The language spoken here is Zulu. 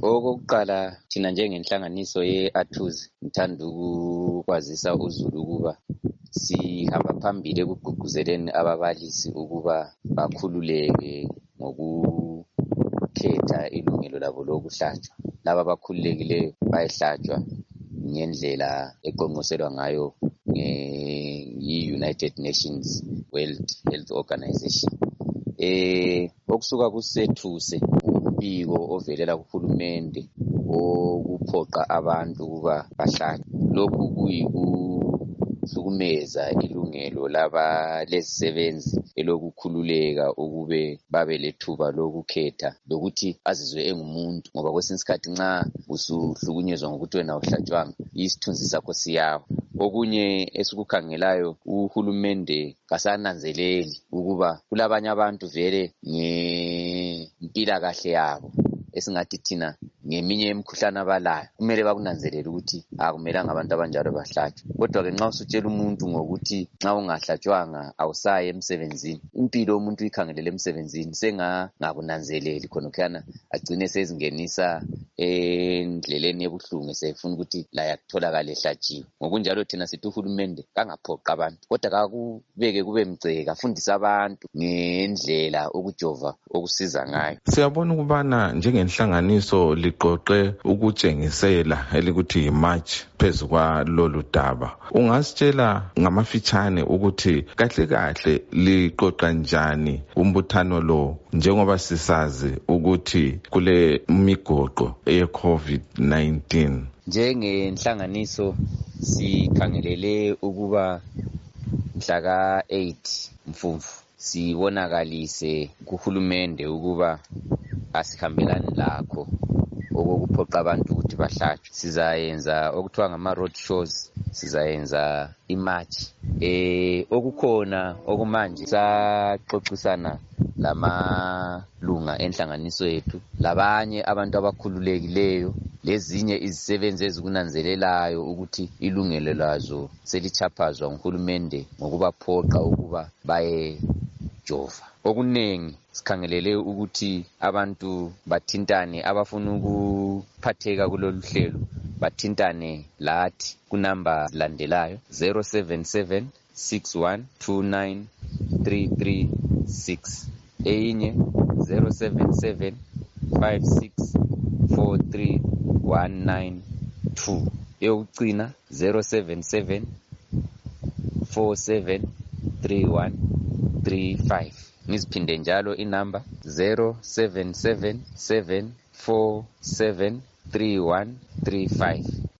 Okokuqala thina njengenhlanganiso ye-Athuzi ngithanda ukwazisa uzulu ukuba sihamba phambili ekugqugquzeleni ababalisi ukuba bakhululeke ngokukhetha ilungelo labo lokuhlatshwa. Laba abakhululekileyo bayahlatshwa ngendlela eqonqoselwa ngayo yi-United Nations World Health Organization. Okusuka kusethuse umbiko ovelela kuhulumende okuphoqa abantu ukuba bahlatshwe. Lokhu kuyikuhlukumeza ilungelo lezisebenzi elokukhululeka ukube babe lethuba lokukhetha lokuthi azizwe engumuntu, ngoba kwesinye isikhathi nxa usuhlukunyezwa ngokuthi wena awuhlatshwanga isithunzi sakho siyawa. Okunye esikukhangelayo, uhulumende kasananzeleli ukuba kulabanye abantu vele ngempilakahle yabo esingathi thina ngeminye imikhuhlane abalayo kumele bakunanzelele ukuthi akumelanga abantu abanjalo bahlatshwe. Kodwa-ke nxa usutshela umuntu ngokuthi nxa ungahlatshwanga awusayi emsebenzini, impilo yomuntu uyikhangelele emsebenzini, sengangakunanzeleli khonokhuyana agcine sezingenisa endleleni ebuhlungu sefuna ukuthi laye akutholakale ehlatshiwe. Ngokunjalo thina sithi uhulumende kangaphoqa abantu, kodwa kakubeke kube mgceke, afundise abantu ngendlela ukujova okusiza ngayo. Siyabona ukubana njengenhlanganiso liqoqe ukutshengisela elikuthi yimarch phezu kwalolu daba. Ungasitshela ngamafitshane ukuthi kahle kahle liqoqa njani umbuthano lo, njengoba sisazi ukuthi kule migoqo ye-COVID-19? Njengenhlanganiso sikhangelele ukuba mhla ka-8 Mfumfu sibonakalise kuhulumende ukuba asihambelani lakho okuphoqa abantu ukuthi bahlatshwe. Sizayenza okuthiwa ngama-road shows, sizayenza imarch. Okukhona okumanje saxoxisana lamalunga enhlanganiso yethu, labanye abantu abakhululekileyo, lezinye izisebenzi ezikunanzelelayo ukuthi ilungelo lazo selichaphazwa nguhulumende ngokubaphoqa ukuba bayejova. Okunengi sikhangelele ukuthi abantu bathintane, abafuna ukuphatheka kulolu hlelo bathintane lathi kunamba zilandelayo 077 6129 336, eyinye 077 5643 192, eyokugcina 077 473135. Ngiziphinde njalo inamba 077 747 3135.